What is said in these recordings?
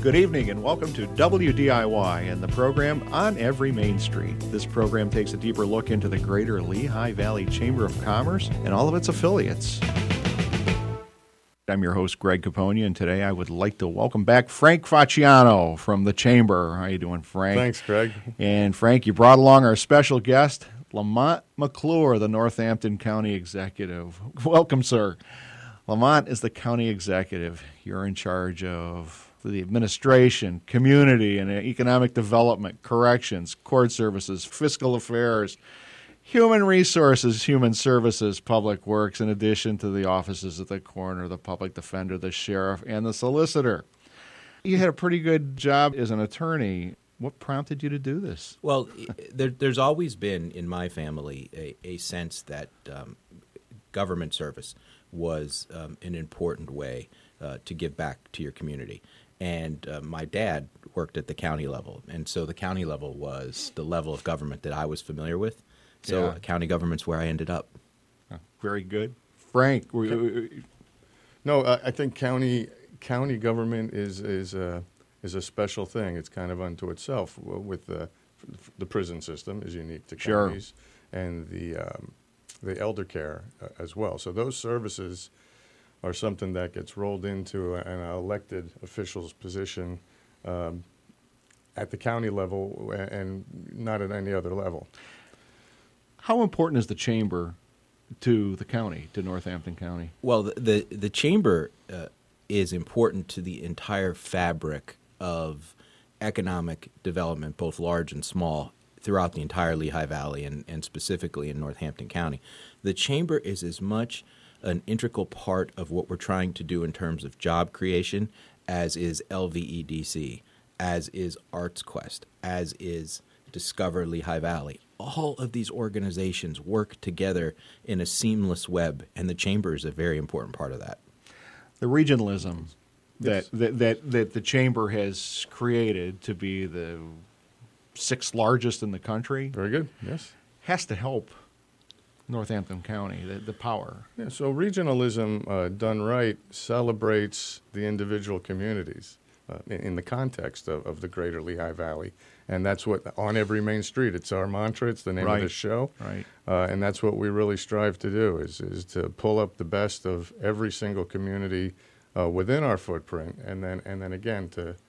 Good evening and welcome to WDIY and the program On Every Main Street. This program takes a deeper look into the greater Lehigh Valley Chamber of Commerce and all of its affiliates. I'm your host, Greg Capone, and today I would like to welcome back Frank Facciano from the Chamber. How you doing, Frank? Thanks, Greg. And Frank, you brought along our special guest, Lamont McClure, the Northampton County Executive. Welcome, sir. Lamont is the county executive. You're in charge of the administration, community and economic development, corrections, court services, fiscal affairs, human resources, human services, public works, in addition to the offices of the coroner, the public defender, the sheriff, and the solicitor. You had a pretty good job as an attorney. What prompted you to do this? Well, there's always been in my family a sense that government service was an important way to give back to your community. And my dad worked at the county level, and so the county level was the level of government that I was familiar with. So county government's where I ended up. Very good. Frank? No, I think county government is a special thing. It's kind of unto itself. With the prison system is unique to counties, and the elder care as well. So those services are something that gets rolled into an elected official's position at the county level and not at any other level. How important is the chamber to the county, to Northampton County? Well, the chamber is important to the entire fabric of economic development, both large and small, throughout the entire Lehigh Valley and specifically in Northampton County. The chamber is as much an integral part of what we're trying to do in terms of job creation as is LVEDC, as is ArtsQuest, as is Discover Lehigh Valley. All of these organizations work together in a seamless web, and the chamber is a very important part of that. The regionalism that the chamber has created to be the sixth largest in the country. Very good, yes. Has to help Northampton County, the power. Yeah, so regionalism done right celebrates the individual communities in the context of the greater Lehigh Valley. And that's what, on every main street, it's our mantra, it's the name of this show. Right. And that's what we really strive to do, is to pull up the best of every single community within our footprint, and then again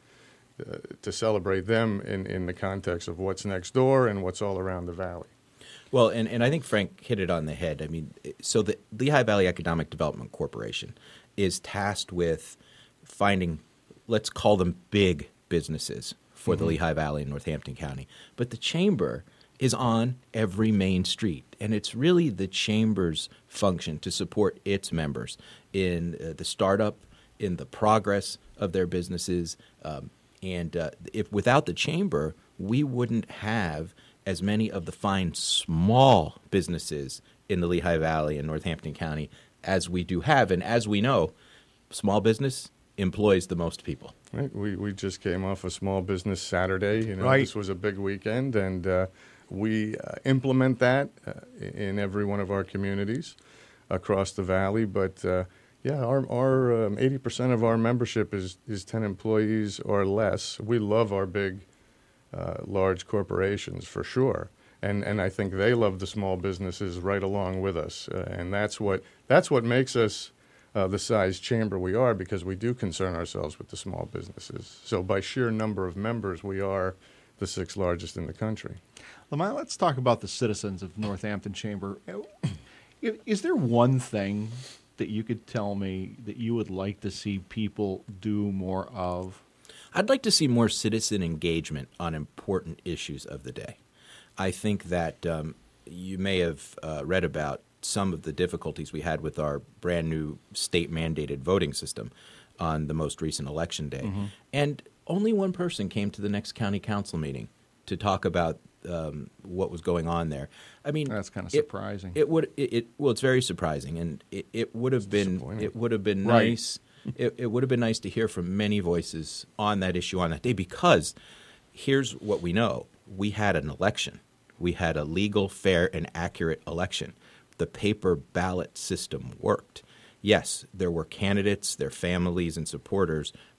to celebrate them in the context of what's next door and what's all around the valley. Well, and I think Frank hit it on the head. I mean, so the Lehigh Valley Economic Development Corporation is tasked with finding, let's call them big businesses for the Lehigh Valley and Northampton County. But the chamber is on every main street, and it's really the chamber's function to support its members in the startup, in the progress of their businesses. If without the chamber, we wouldn't have as many of the fine small businesses in the Lehigh Valley and Northampton County as we do have. And as we know, small business employs the most people. Right. We just came off a small business Saturday. Right. This was a big weekend, and we implement that in every one of our communities across the valley. But our 80% of our membership is 10 employees or less. We love our big large corporations for sure, and I think they love the small businesses right along with us, and that's what makes us the size chamber we are, because we do concern ourselves with the small businesses. So by sheer number of members, we are the sixth largest in the country. Lamont, let's talk about the citizens of Northampton Chamber. Is there one thing that you could tell me that you would like to see people do more of? I'd like to see more citizen engagement on important issues of the day. I think that you may have read about some of the difficulties we had with our brand new state-mandated voting system on the most recent election day. Mm-hmm. And only one person came to the next county council meeting to talk about what was going on there. I mean, that's kind of surprising. It's very surprising, and it would have been nice. It would have been nice to hear from many voices on that issue on that day, because here's what we know. We had an election. We had a legal, fair, and accurate election. The paper ballot system worked. Yes, there were candidates, their families, and supporters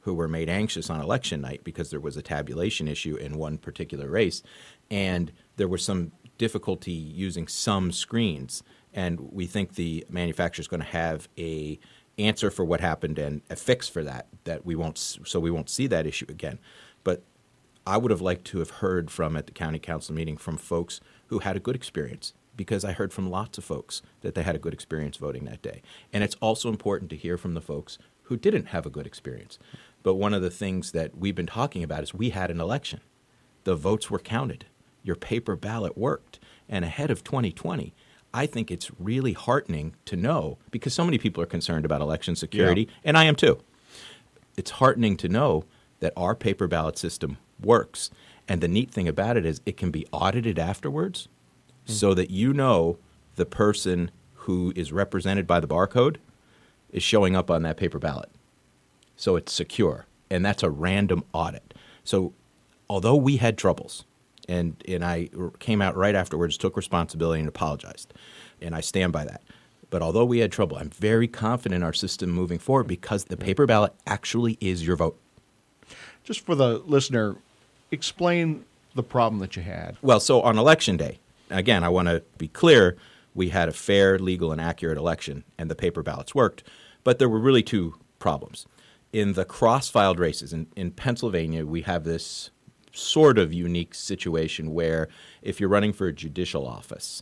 who were made anxious on election night because there was a tabulation issue in one particular race, and there was some difficulty using some screens. And we think the manufacturer is going to have a answer for what happened and a fix for that we won't see that issue again. But I would have liked to have heard from at the county council meeting from folks who had a good experience, because I heard from lots of folks that they had a good experience voting that day. And it's also important to hear from the folks who didn't have a good experience. But one of the things that we've been talking about is we had an election. The votes were counted. Your paper ballot worked. And ahead of 2020, I think it's really heartening to know, because so many people are concerned about election security, and I am too. It's heartening to know that our paper ballot system works. And the neat thing about it is it can be audited afterwards, so that you know the person who is represented by the barcode is showing up on that paper ballot. So it's secure, and that's a random audit. So although we had troubles, and I came out right afterwards, took responsibility and apologized, and I stand by that. But although we had trouble, I'm very confident in our system moving forward, because the paper ballot actually is your vote. Just for the listener, explain the problem that you had. Well, so on Election Day, again, I want to be clear, we had a fair, legal, and accurate election, and the paper ballots worked. But there were really two problems. In the cross-filed races in Pennsylvania, we have this sort of unique situation where if you're running for a judicial office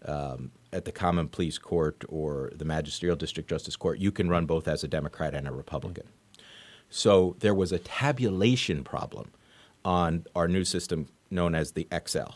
at the Common Pleas Court or the Magisterial District Justice Court, you can run both as a Democrat and a Republican. So there was a tabulation problem on our new system known as the XL.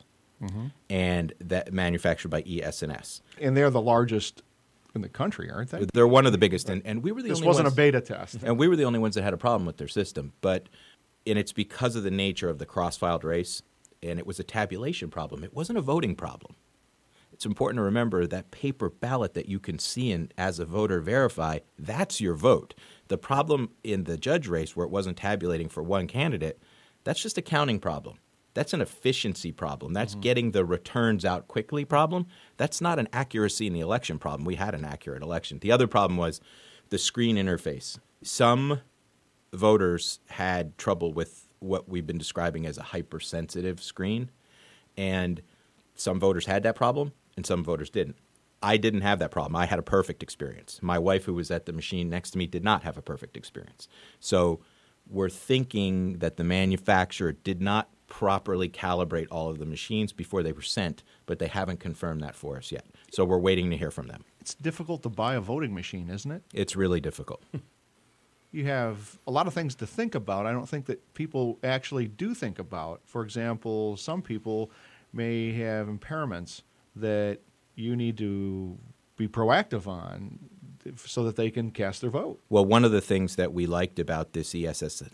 And that manufactured by ES&S. And they're the largest in the country, aren't they? They're one of the biggest, and we were the only ones. This wasn't a beta test. And we were the only ones that had a problem with their system. And it's because of the nature of the cross-filed race, and it was a tabulation problem. It wasn't a voting problem. It's important to remember that paper ballot that you can see and as a voter verify, that's your vote. The problem in the judge race where it wasn't tabulating for one candidate, that's just a counting problem. That's an efficiency problem. That's getting the returns out quickly problem. That's not an accuracy in the election problem. We had an accurate election. The other problem was the screen interface. Some voters had trouble with what we've been describing as a hypersensitive screen, and some voters had that problem and some voters didn't. I didn't have that problem. I had a perfect experience. My wife, who was at the machine next to me, did not have a perfect experience. So we're thinking that the manufacturer did not properly calibrate all of the machines before they were sent, but they haven't confirmed that for us yet. So we're waiting to hear from them. It's difficult to buy a voting machine, isn't it? It's really difficult. You have a lot of things to think about. I don't think that people actually do think about. For example, some people may have impairments that you need to be proactive on so that they can cast their vote. Well, one of the things that we liked about this ES&S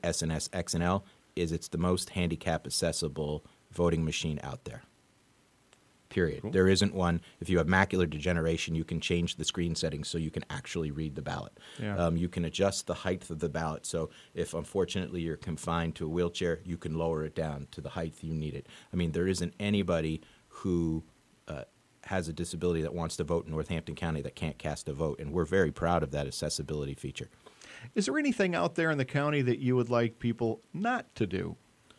XNL is it's the most handicap accessible voting machine out there. Period. Cool. There isn't one. If you have macular degeneration, you can change the screen settings so you can actually read the ballot. Yeah. You can adjust the height of the ballot. So if, unfortunately, you're confined to a wheelchair, you can lower it down to the height you need it. I mean, there isn't anybody who has a disability that wants to vote in Northampton County that can't cast a vote, and we're very proud of that accessibility feature. Is there anything out there in the county that you would like people not to do?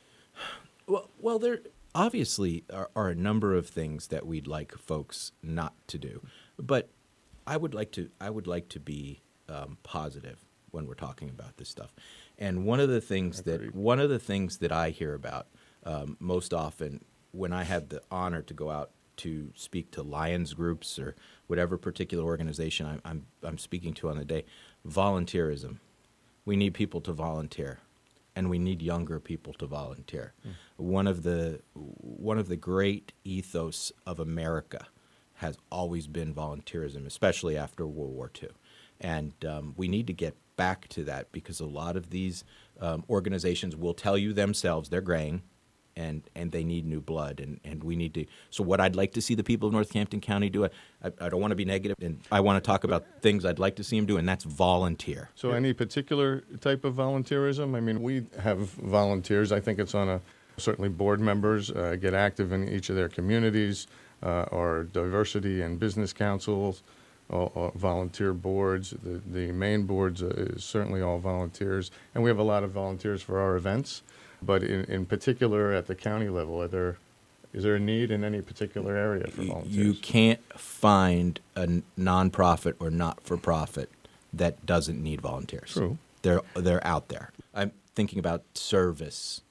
Well, there obviously are a number of things that we'd like folks not to do, but I would like to be positive when we're talking about this stuff. And one of the things that I hear about most often when I have the honor to go out to speak to Lions groups or whatever particular organization I'm speaking to on the day, volunteerism. We need people to volunteer, and we need younger people to volunteer. One of the great ethos of America has always been volunteerism, especially after World War II. And we need to get back to that because a lot of these organizations will tell you themselves they're graying, and they need new blood, and we need to. So what I'd like to see the people of Northampton County do, I don't want to be negative, and I want to talk about things I'd like to see them do, and that's volunteer. So any particular type of volunteerism? I mean, we have volunteers. I think it's on certainly board members get active in each of their communities, or diversity and business councils. all volunteer boards. The main boards is certainly all volunteers, and we have a lot of volunteers for our events. But in particular, at the county level, is there a need in any particular area for volunteers? You can't find a nonprofit or not-for-profit that doesn't need volunteers. True. They're out there. I'm thinking about service,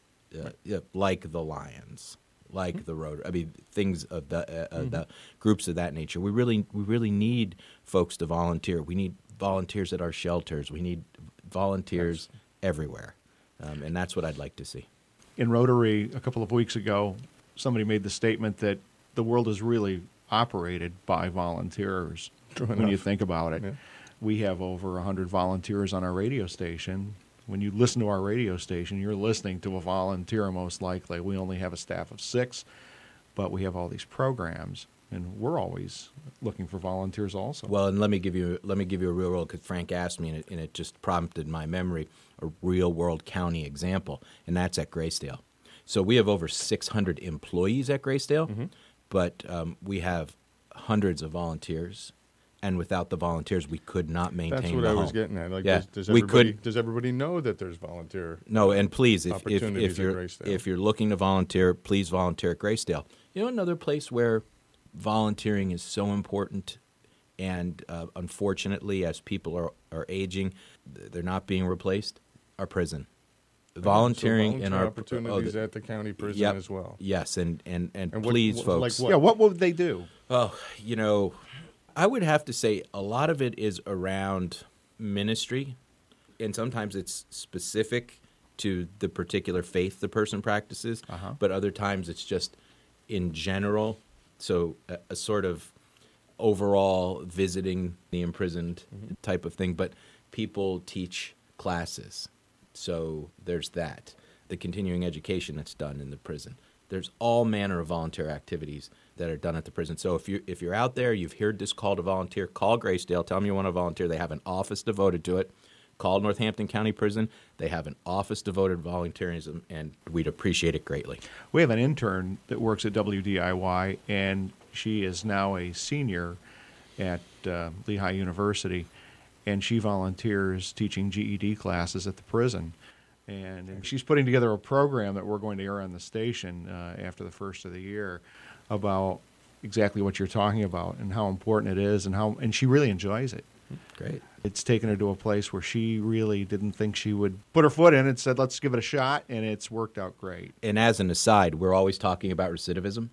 like the Lions, like the Rotary. I mean, things of the groups of that nature. We really need folks to volunteer. We need volunteers at our shelters. We need volunteers everywhere, and that's what I'd like to see. In Rotary, a couple of weeks ago, somebody made the statement that the world is really operated by volunteers. True when enough. you think about it. Yeah. We have over 100 volunteers on our radio station. When you listen to our radio station, you're listening to a volunteer most likely. We only have a staff of 6, but we have all these programs, and we're always looking for volunteers also. Well, and let me give you a real world, because Frank asked me, and it just prompted my memory, a real world county example, and that's at Graysdale. So we have over 600 employees at Graysdale, but we have hundreds of volunteers. And without the volunteers, we could not maintain That's what the I home. was getting at. Like, Yeah, does we everybody, could. does everybody know that there's volunteer? No, and please, if opportunities at you're Graysdale? if you're looking to volunteer, please volunteer at Graysdale. You know, another place where volunteering is so important, and unfortunately, as people are aging, they're not being replaced. Our prison, volunteering so in our opportunities at the county prison Yep. as well. Yes, and what- please, like folks. what? Yeah, what would they do? Oh, you know, I would have to say a lot of it is around ministry, and sometimes it's specific to the particular faith the person practices, but other times it's just in general. So a sort of overall visiting the imprisoned type of thing, but people teach classes. So there's that. The continuing education that's done in the prison. There's all manner of volunteer activities that are done at the prison. So if you're out there, you've heard this call to volunteer, call Graysdale. Tell them you want to volunteer. They have an office devoted to it. Call Northampton County Prison. They have an office devoted to volunteerism, and we'd appreciate it greatly. We have an intern that works at WDIY, and she is now a senior at Lehigh University, and she volunteers teaching GED classes at the prison. And she's putting together a program that we're going to air on the station after the first of the year about exactly what you're talking about and how important it is, and she really enjoys it. Great. It's taken her to a place where she really didn't think she would put her foot in and said, let's give it a shot, and it's worked out great. And as an aside, we're always talking about recidivism.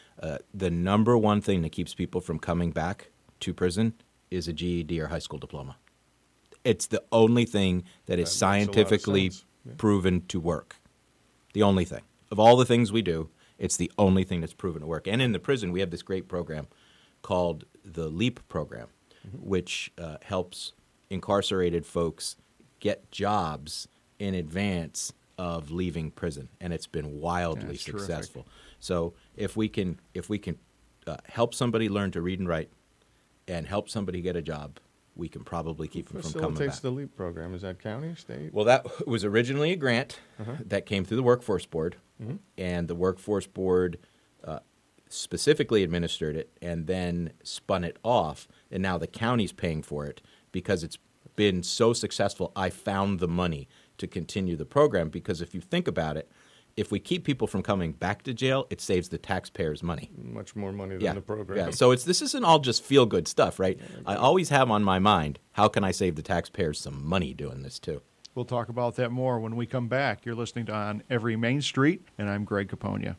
The number one thing that keeps people from coming back to prison is a GED or high school diploma. It's the only thing that is That makes a lot of scientifically sense. Yeah. proven to work. The only thing. Of all the things we do, it's the only thing that's proven to work. And in the prison, we have this great program called the LEAP program, which helps incarcerated folks get jobs in advance of leaving prison, and it's been wildly That's terrific. successful. So if we can help somebody learn to read and write, and help somebody get a job, we can probably keep them from coming Facilitates back. the LEAP program. Is that county, state? Well, that was originally a grant that came through the Workforce Board, and the Workforce Board specifically administered it and then spun it off, and now the county's paying for it because it's been so successful. I found the money to continue the program because if you think about it, if we keep people from coming back to jail, it saves the taxpayers money. Much more money than the program. Yeah, so this isn't all just feel-good stuff, right? I always have on my mind, how can I save the taxpayers some money doing this too? We'll talk about that more when we come back. You're listening to On Every Main Street, and I'm Greg Caponia.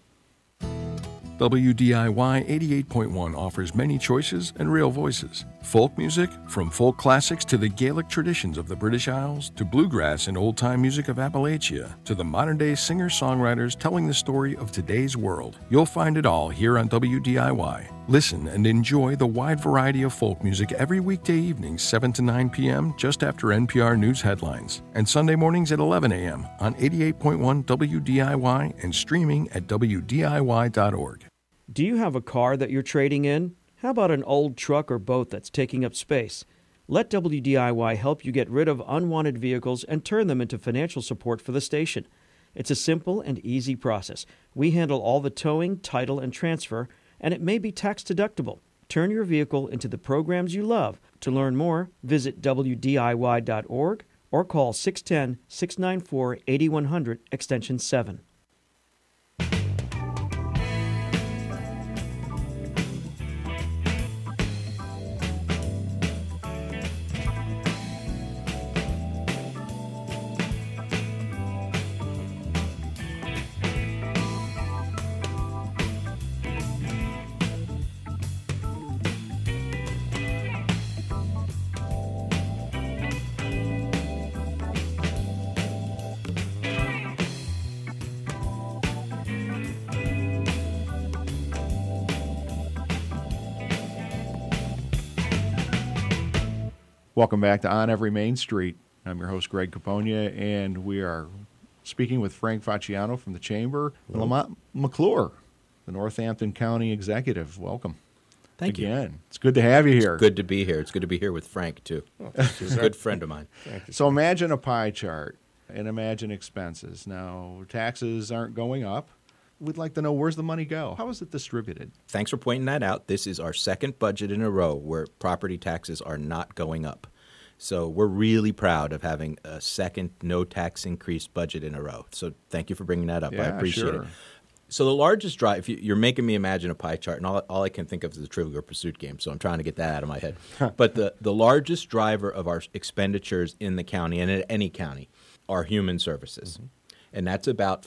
WDIY 88.1 offers many choices and real voices. Folk music, from folk classics to the Gaelic traditions of the British Isles, to bluegrass and old-time music of Appalachia, to the modern-day singer-songwriters telling the story of today's world. You'll find it all here on WDIY. Listen and enjoy the wide variety of folk music every weekday evening, 7 to 9 p.m., just after NPR News headlines, and Sunday mornings at 11 a.m. on 88.1 WDIY and streaming at WDIY.org. Do you have a car that you're trading in? How about an old truck or boat that's taking up space? Let WDIY help you get rid of unwanted vehicles and turn them into financial support for the station. It's a simple and easy process. We handle all the towing, title, and transfer, and it may be tax deductible. Turn your vehicle into the programs you love. To learn more, visit WDIY.org or call 610-694-8100 extension 7. Welcome back to On Every Main Street. I'm your host, Greg Capogna, and we are speaking with Frank Facciano from the Chamber, and Lamont McClure, the Northampton County Executive. Welcome. Thank you. Again. It's good to have you here. Good to be here. It's good to be here with Frank, too. He's a good friend of mine. So imagine a pie chart and imagine expenses. Now, taxes aren't going up. We'd like to know, where's the money go? How is it distributed? Thanks for pointing that out. This is our second budget in a row where property taxes are not going up. So we're really proud of having a second no-tax increase budget in a row. So thank you for bringing that up. I appreciate it. So the largest drive, you're making me imagine a pie chart, and all I can think of is the Trivial Pursuit game, so I'm trying to get that out of my head. But the largest driver of our expenditures in the county, and in any county, are human services. Mm-hmm. And that's about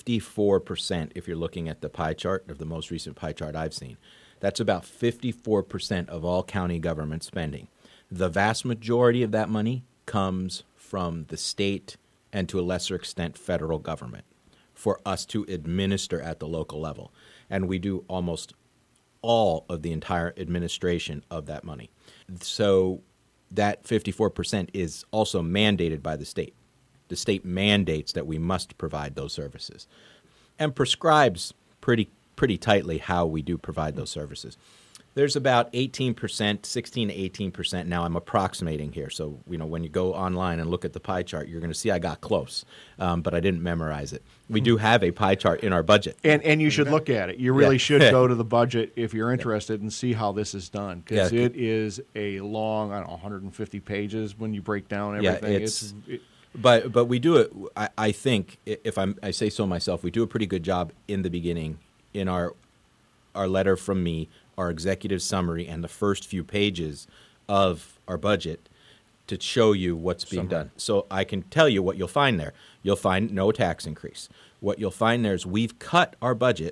54% if you're looking at the pie chart, of the most recent pie chart I've seen. That's about 54% of all county government spending. The vast majority of that money comes from the state and, to a lesser extent, federal government for us to administer at the local level. And we do almost all of the entire administration of that money. So that 54% is also mandated by the state. The state mandates that we must provide those services and prescribes pretty tightly how we do provide those services. There's about 18%, 16 to 18%. Now I'm approximating here. So, when you go online and look at the pie chart, you're going to see I got close, but I didn't memorize it. We do have a pie chart in our budget. And you should look at it. You really should go to the budget if you're interested and see how this is done, because it is a long, 150 pages when you break down everything. But we do it. I think, if I say so myself, we do a pretty good job in the beginning in our letter from me, our executive summary, and the first few pages of our budget to show you what's being done. So I can tell you what you'll find there. You'll find no tax increase. What you'll find there is we've cut our budget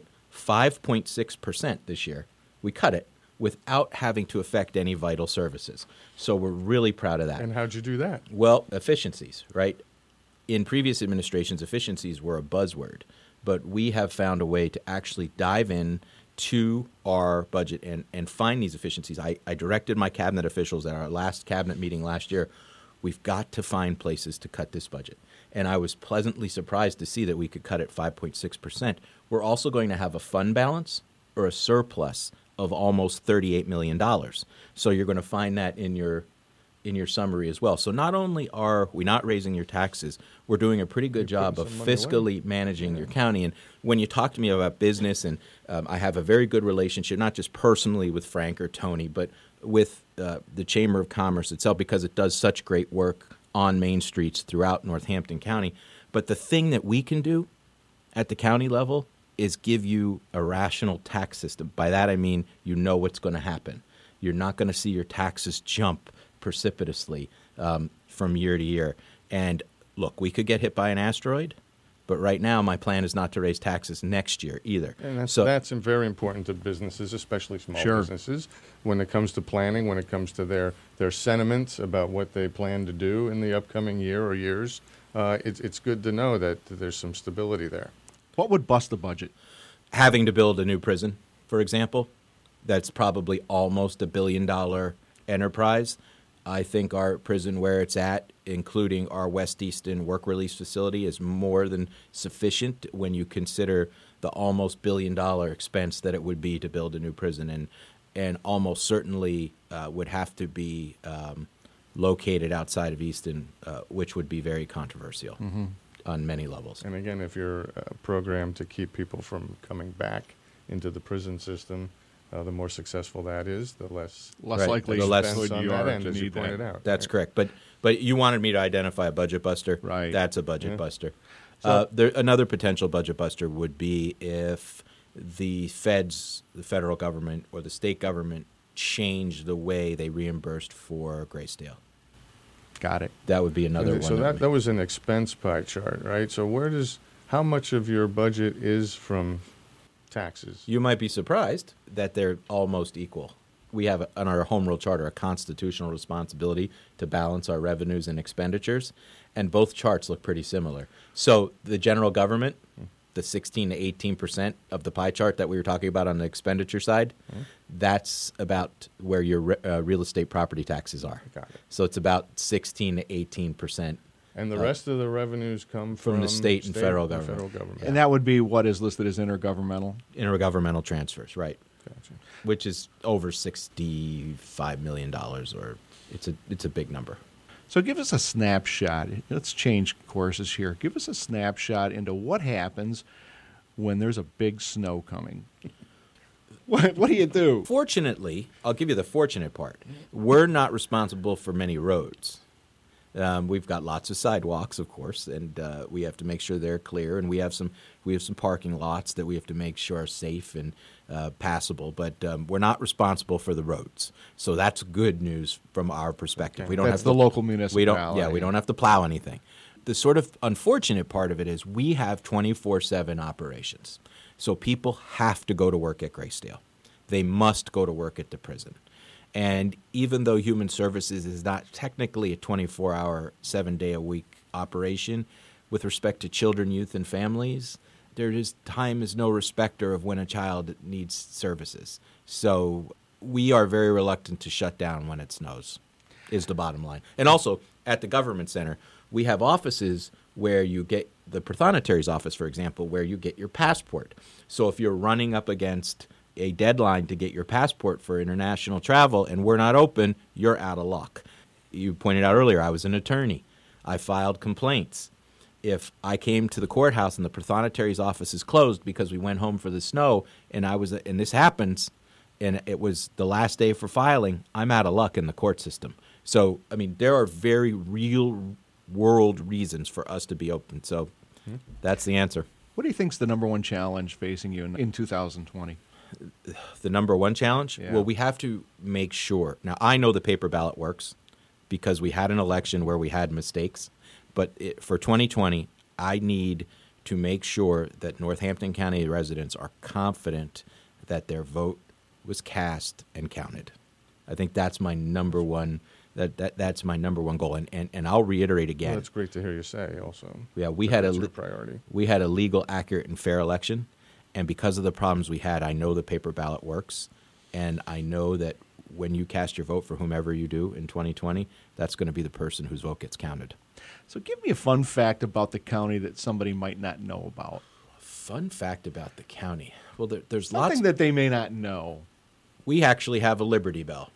5.6% this year. We cut it without having to affect any vital services. So we're really proud of that. And how'd you do that? Well, efficiencies, right? In previous administrations, efficiencies were a buzzword, but we have found a way to actually dive in to our budget and find these efficiencies. I directed my cabinet officials at our last cabinet meeting last year. We've got to find places to cut this budget. And I was pleasantly surprised to see that we could cut it 5.6%. We're also going to have a fund balance or a surplus of almost $38 million. So you're going to find that in your summary as well. So not only are we not raising your taxes, we're doing a pretty good job of fiscally managing your county. And when you talk to me about business, and I have a very good relationship, not just personally with Frank or Tony, but with the Chamber of Commerce itself, because it does such great work on main streets throughout Northampton County. But the thing that we can do at the county level is give you a rational tax system. By that I mean you know what's going to happen. You're not going to see your taxes jump precipitously from year to year. And look, we could get hit by an asteroid, but right now my plan is not to raise taxes next year either. And that's very important to businesses, especially small businesses, when it comes to planning, when it comes to their sentiments about what they plan to do in the upcoming year or years. It's good to know that there's some stability there. What would bust the budget? Having to build a new prison, for example. That's probably almost $1 billion enterprise. I think our prison where it's at, including our West Easton work release facility, is more than sufficient when you consider the almost $1 billion expense that it would be to build a new prison, and almost certainly would have to be located outside of Easton, which would be very controversial on many levels. And again, if you're programmed to keep people from coming back into the prison system, The more successful that is, the less Less likely the less expense on you that are end, to as you need pointed that. out. That's right? correct. But you wanted me to identify a budget buster. Right. That's a budget Yeah. buster. So- Another potential budget buster would be if the federal government or the state government changed the way they reimbursed for Graysdale. Got it. That would be another one. So that was an expense pie chart, right? So how much of your budget is from taxes? You might be surprised that they're almost equal. We have, on our home rule charter, a constitutional responsibility to balance our revenues and expenditures, and both charts look pretty similar. So the general government, the 16 to 18% of the pie chart that we were talking about on the expenditure side, that's about where your real estate property taxes are. Got it. So it's about 16 to 18%. And the rest of the revenues come From the state and federal government. And that would be what is listed as intergovernmental. Intergovernmental transfers, right? Gotcha. Which is over $65 million, or it's a big number. So give us a snapshot. Let's change courses here. Give us a snapshot into what happens when there's a big snow coming. What do you do? Fortunately, I'll give you the fortunate part. We're not responsible for many roads. We've got lots of sidewalks, of course, and we have to make sure they're clear. And we have some parking lots that we have to make sure are safe and passable. But we're not responsible for the roads, so that's good news from our perspective. Okay. We don't That's have the to, local we municipality. don't. Yeah, we don't have to plow anything. The sort of unfortunate part of it is we have 24/7 operations, so people have to go to work at Graysdale. They must go to work at the prison. And even though Human Services is not technically a 24-hour, 7-day-a-week operation, with respect to children, youth, and families, time is no respecter of when a child needs services. So we are very reluctant to shut down when it snows, is the bottom line. And also, at the government center, we have offices where you get the Prothonotari's office, for example, where you get your passport. So if you're running up against a deadline to get your passport for international travel and we're not open, you're out of luck. You pointed out earlier, I was an attorney. I filed complaints. If I came to the courthouse and the Prothonotari's office is closed because we went home for the snow and this happens and it was the last day for filing, I'm out of luck in the court system. So, I mean, there are very real world reasons for us to be open. So that's the answer. What do you think is the number one challenge facing you in 2020? The number one challenge? Yeah. Well, we have to make sure. Now, I know the paper ballot works because we had an election where we had mistakes. But for 2020, I need to make sure that Northampton County residents are confident that their vote was cast and counted. I think that's my number one. That's my number one goal. And I'll reiterate again. Well, that's great to hear you say also. Yeah, we that had that's your priority. We had a legal, accurate, and fair election. And because of the problems we had, I know the paper ballot works. And I know that when you cast your vote for whomever you do in 2020, that's going to be the person whose vote gets counted. So give me a fun fact about the county that somebody might not know about. Fun fact about the county. Well, there's Something lots. that they may not know. We actually have a Liberty Bell.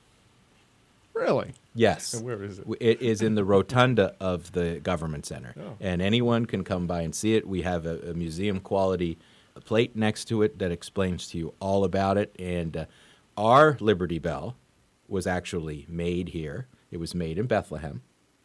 Really? Yes. And where is it? It is in the rotunda of the government center. Oh. And anyone can come by and see it. We have a museum quality plate next to it that explains to you all about it. And our Liberty Bell was actually made here. It was made in Bethlehem.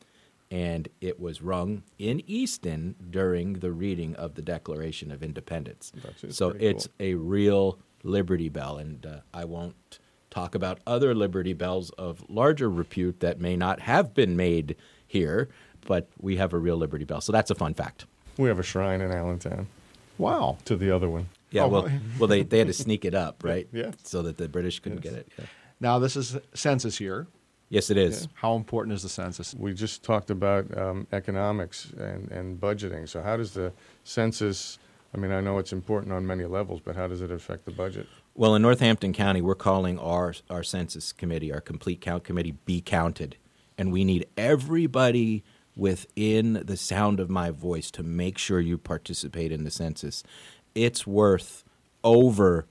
And it was rung in Easton during the reading of the Declaration of Independence. That's So pretty it's a real Liberty Bell. And I won't talk about other Liberty Bells of larger repute that may not have been made here, but we have a real Liberty Bell. So that's a fun fact. We have a shrine in Allentown Wow. to the other one. Yeah, Oh, well, they had to sneak it up, right? Yeah. So that the British couldn't Yes. get it. Yeah. Now, this is census year. Yes, it is. Yeah. How important is the census? We just talked about economics and budgeting. So how does the census, I mean, I know it's important on many levels, but how does it affect the budget? Well, in Northampton County, we're calling our census committee, our complete count committee, Be Counted. And we need everybody within the sound of my voice to make sure you participate in the census. It's worth over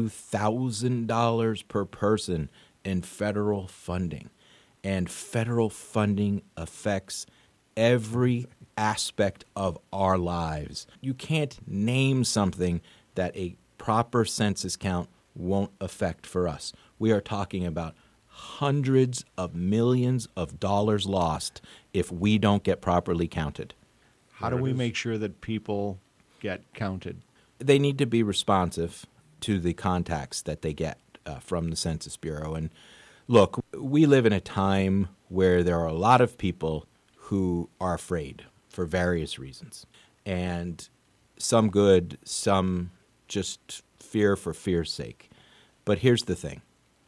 $2,000 per person in federal funding. And federal funding affects every aspect of our lives. You can't name something that a proper census count won't affect for us. We are talking about hundreds of millions of dollars lost if we don't get properly counted. How do we make sure that people get counted? They need to be responsive to the contacts that they get from the Census Bureau. And look, we live in a time where there are a lot of people who are afraid for various reasons. And some good, some just fear for fear's sake. But here's the thing.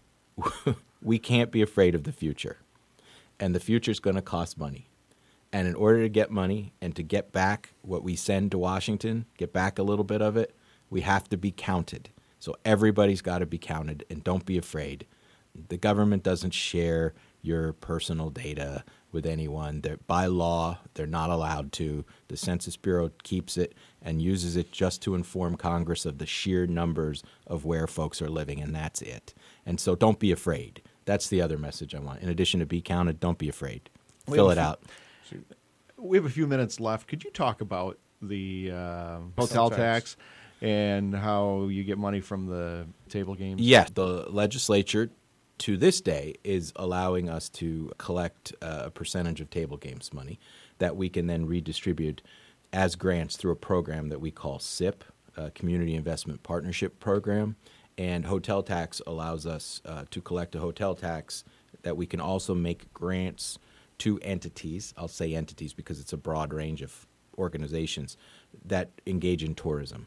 We can't be afraid of the future. And the future is going to cost money. And in order to get money and to get back what we send to Washington, get back a little bit of it, we have to be counted. So everybody's got to be counted, and don't be afraid. The government doesn't share your personal data with anyone. By law, they're not allowed to. The Census Bureau keeps it and uses it just to inform Congress of the sheer numbers of where folks are living, and that's it. And so don't be afraid. That's the other message I want. In addition to be counted, don't be afraid. Fill it out. We have a few minutes left. Could you talk about the hotel tax and how you get money from the table games? Yeah, the legislature to this day is allowing us to collect a percentage of table games money that we can then redistribute as grants through a program that we call SIP, Community Investment Partnership Program. And hotel tax allows us to collect a hotel tax that we can also make grants to entities. I'll say entities because it's a broad range of organizations that engage in tourism.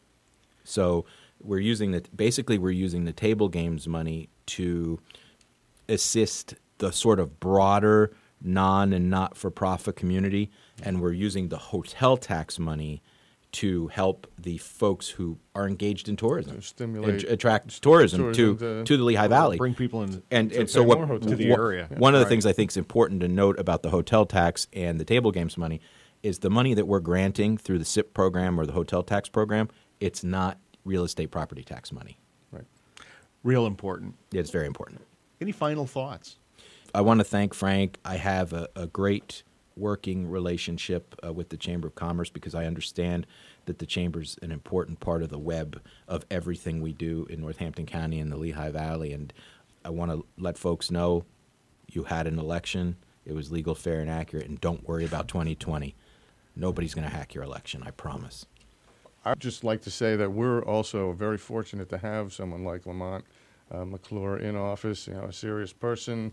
So we're using the table games money to assist the sort of broader non and not-for-profit community, and we're using the hotel tax money to help the folks who are engaged in tourism, stimulate attract tourism to the Lehigh Valley, bring people in, and so what to the area. One of the things I think is important to note about the hotel tax and the table games money is the money that we're granting through the SIP program or the hotel tax program. It's not real estate property tax money. Right. Real important. It's very important. Any final thoughts? I want to thank Frank. I have a great working relationship with the Chamber of Commerce because I understand that the Chamber's an important part of the web of everything we do in Northampton County and the Lehigh Valley. And I want to let folks know you had an election. It was legal, fair, and accurate. And don't worry about 2020. Nobody's going to hack your election, I promise. I'd just like to say that we're also very fortunate to have someone like Lamont McClure in office, a serious person.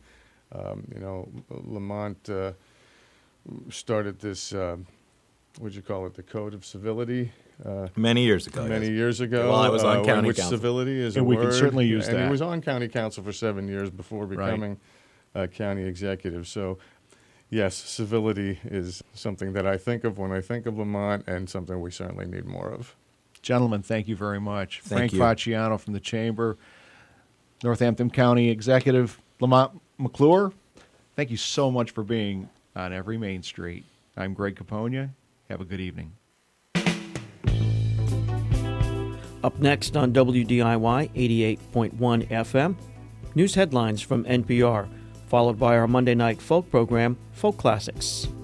Lamont started this, what'd you call it, the Code of Civility? Many years ago. Years ago. While I was on county which council. Civility is and a we word. can certainly use and that. he was on county council for 7 years before becoming county executive. So, yes, civility is something that I think of when I think of Lamont and something we certainly need more of. Gentlemen, thank you very much. Thank Frank you. Facciano from the Chamber, Northampton County Executive, Lamont McClure, thank you so much for being on Every Main Street. I'm Greg Caponia. Have a good evening. Up next on WDIY 88.1 FM, news headlines from NPR, followed by our Monday night folk program, Folk Classics.